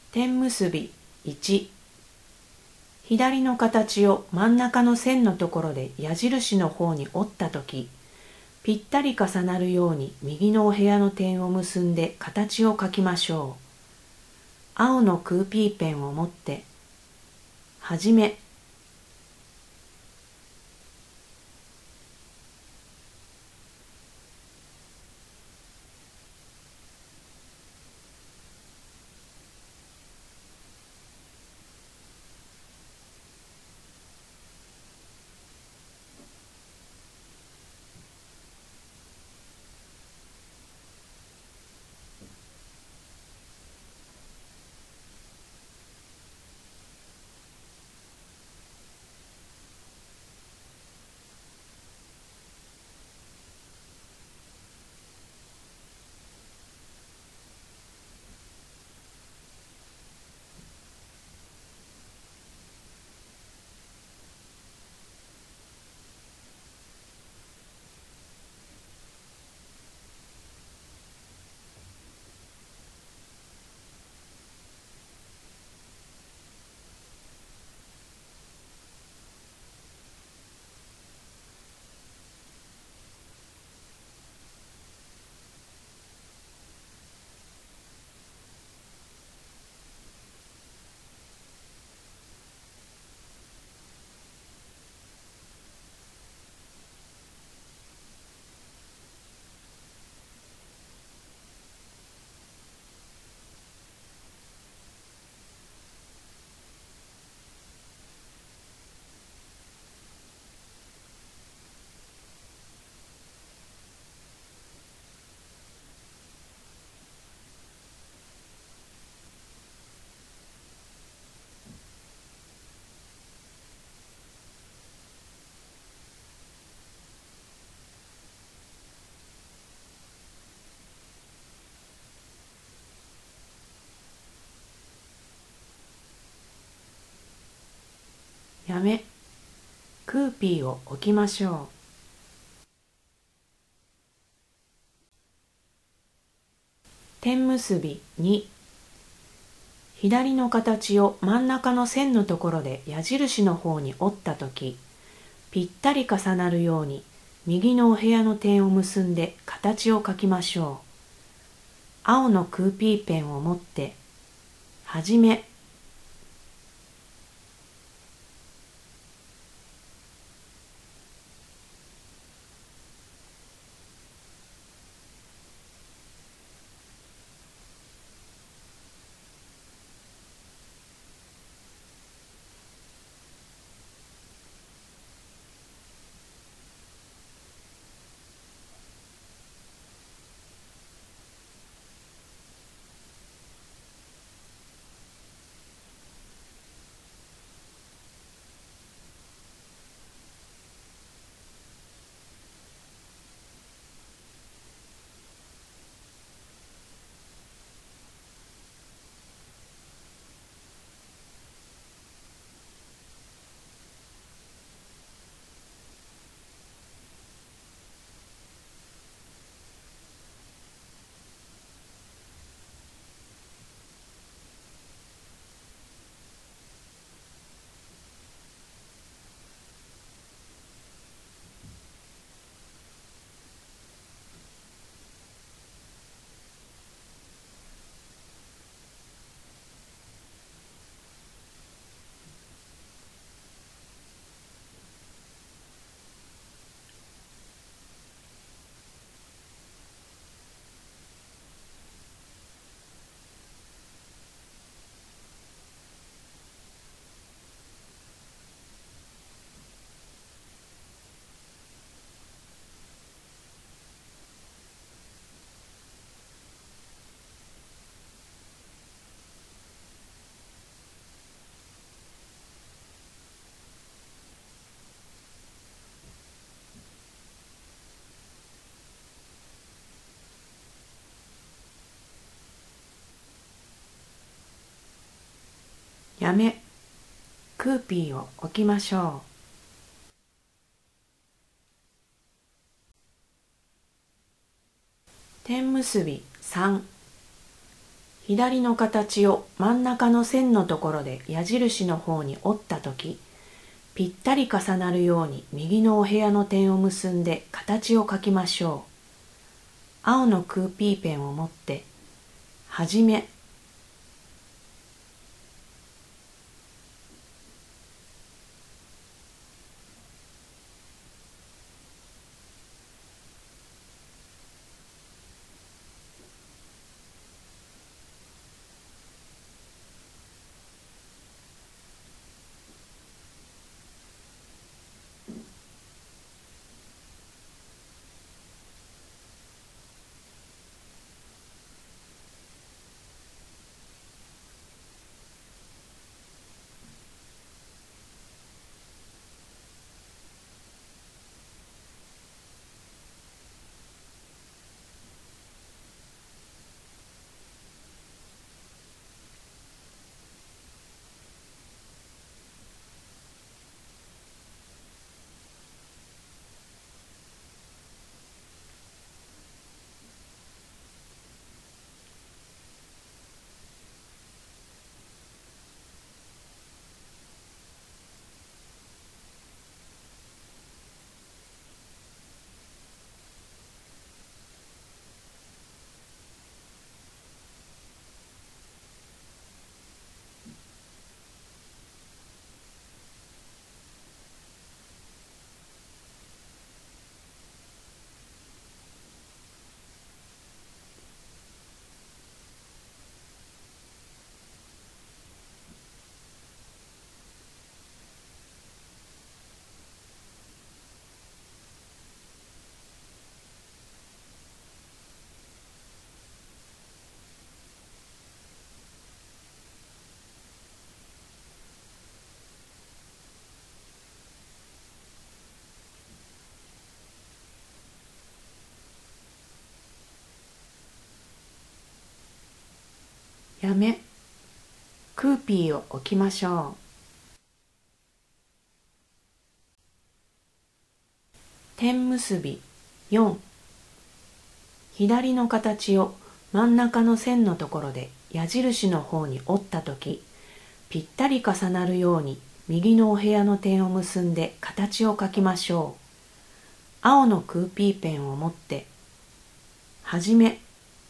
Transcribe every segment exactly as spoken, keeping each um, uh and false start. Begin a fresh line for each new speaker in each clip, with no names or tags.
点結びいち。左の形を真ん中の線のところで矢印の方に折ったとき、ぴったり重なるように右のお部屋の点を結んで形を描きましょう。青のクーピーペンを持って、はじめ。やめ、クーピーを置きましょう。点結びに。左の形を真ん中の線のところで矢印の方に折ったとき、ぴったり重なるように右のお部屋の点を結んで形を描きましょう。青のクーピーペンを持って、はじめ。やめ、クーピーを置きましょう。点結びさん。 左の形を真ん中の線のところで矢印の方に折ったとき、ぴったり重なるように右のお部屋の点を結んで形を描きましょう。青のクーピーペンを持って、はじめ、やめ、クーピーを置きましょう。点結びよん。左の形を真ん中の線のところで矢印の方に折ったとき、ぴったり重なるように右のお部屋の点を結んで形を描きましょう。青のクーピーペンを持って、はじめ、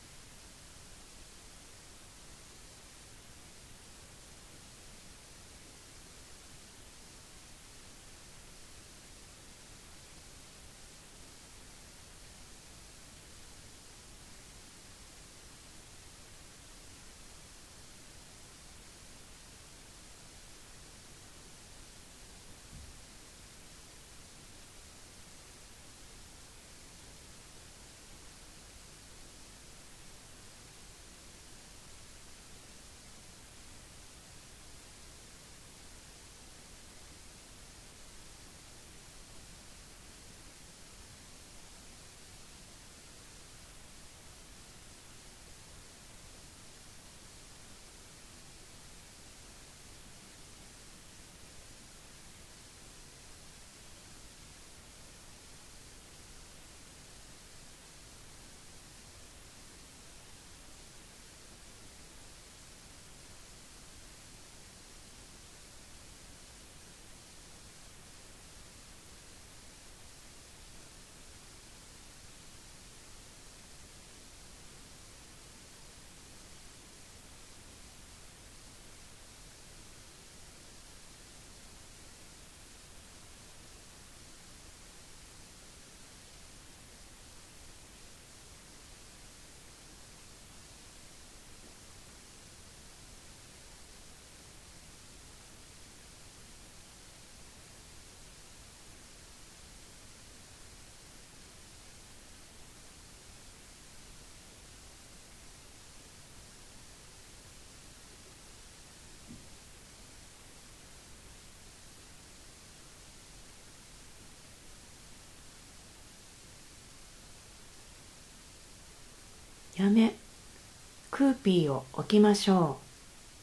やめ、クーピーを置きましょう。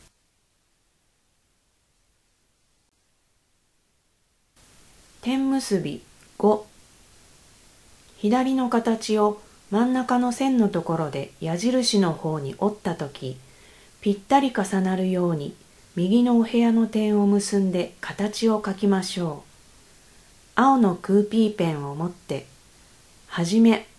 点結びご。左の形を真ん中の線のところで矢印の方に折ったとき、 ぴったり重なるように右のお部屋の点を結んで形を描きましょう。青のクーピーペンを持って、はじめ。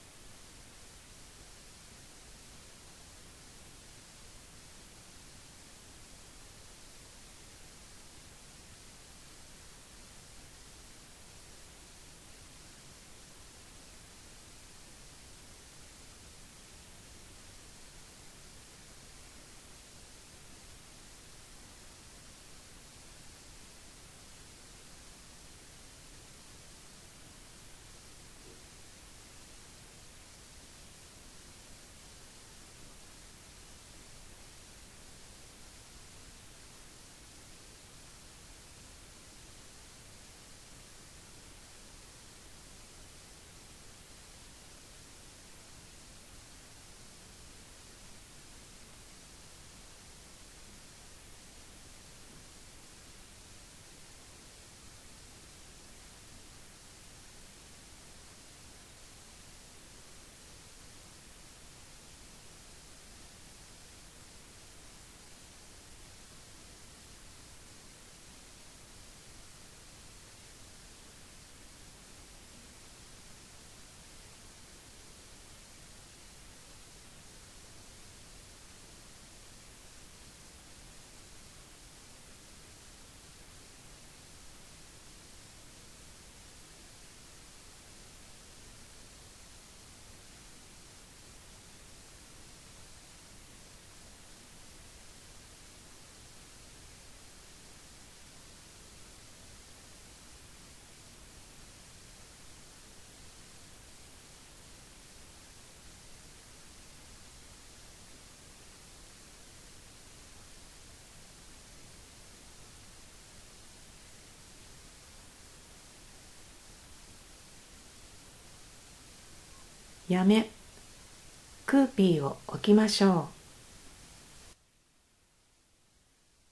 やめ、クーピーを置きましょう。